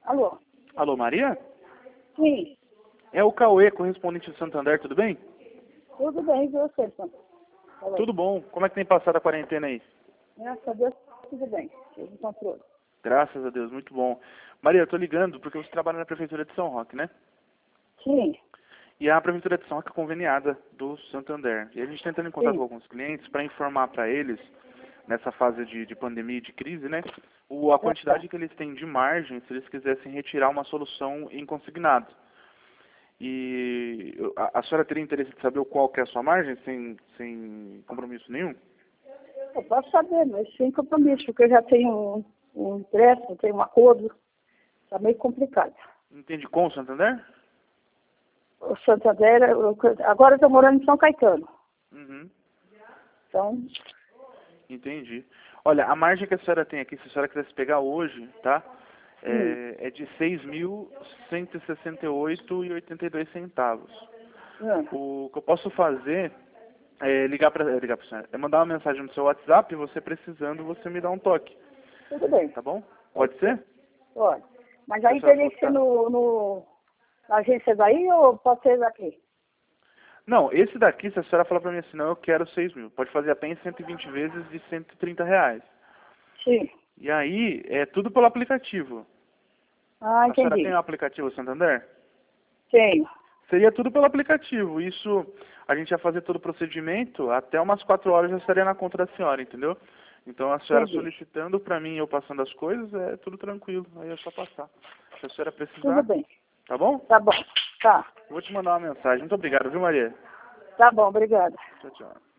Alô? Alô, Maria? Sim, É o Cauê, correspondente de Santander, tudo bem? tudo bem, e você, Sandra? Falou. Tudo bom. Como é que tem passado a quarentena aí? Graças a Deus, tudo bem. Tudo em controle. Graças a Deus, muito bom. Maria, eu tô ligando porque você trabalha na Prefeitura de São Roque, né? Sim, E a Prefeitura de São Roque é conveniada do Santander. E a gente está entrando em contato sim. com alguns clientes para informar para eles, nessa fase de pandemia e de crise, né? A quantidade que eles têm de margem se eles quisessem retirar uma solução em consignado. E a senhora teria interesse de saber qual que é a sua margem, sem compromisso nenhum? Eu posso saber, mas sem compromisso, porque eu já tenho um empréstimo, tenho um acordo. Está meio complicado. Entende com o Santander? O Santander, agora eu estou morando em São Caetano. Uhum. Então, Entendi. Olha, a margem que a senhora tem aqui, se a senhora quisesse pegar hoje, tá? É de R$ 6.168,82. O que eu posso fazer é ligar para a senhora, é mandar uma mensagem no seu WhatsApp e você precisando, você me dá um toque. tudo bem. Tá bom? Pode ser? Olha, mas Se a aí senhora teria que ser colocar. na agência daí ou pode ser daqui? Não, esse daqui, se a senhora falar para mim assim, não, eu quero 6.000. Pode fazer apenas 120 vezes de R$ 130. Sim. E aí, é tudo pelo aplicativo. Ah, A senhora tem o entendi. aplicativo Santander? Tenho. Seria tudo pelo aplicativo. Isso, a gente ia fazer todo o procedimento, até umas 4 horas já estaria na conta da senhora, entendeu? Então a senhora Entendi. solicitando para mim e eu passando as coisas, é tudo tranquilo. Aí é só passar. Se a senhora Tudo precisar, bem. tá bom? Tá bom. Tá. Eu vou te mandar uma mensagem. Muito obrigado, viu, Maria? Tá bom, obrigada. Tchau, tchau.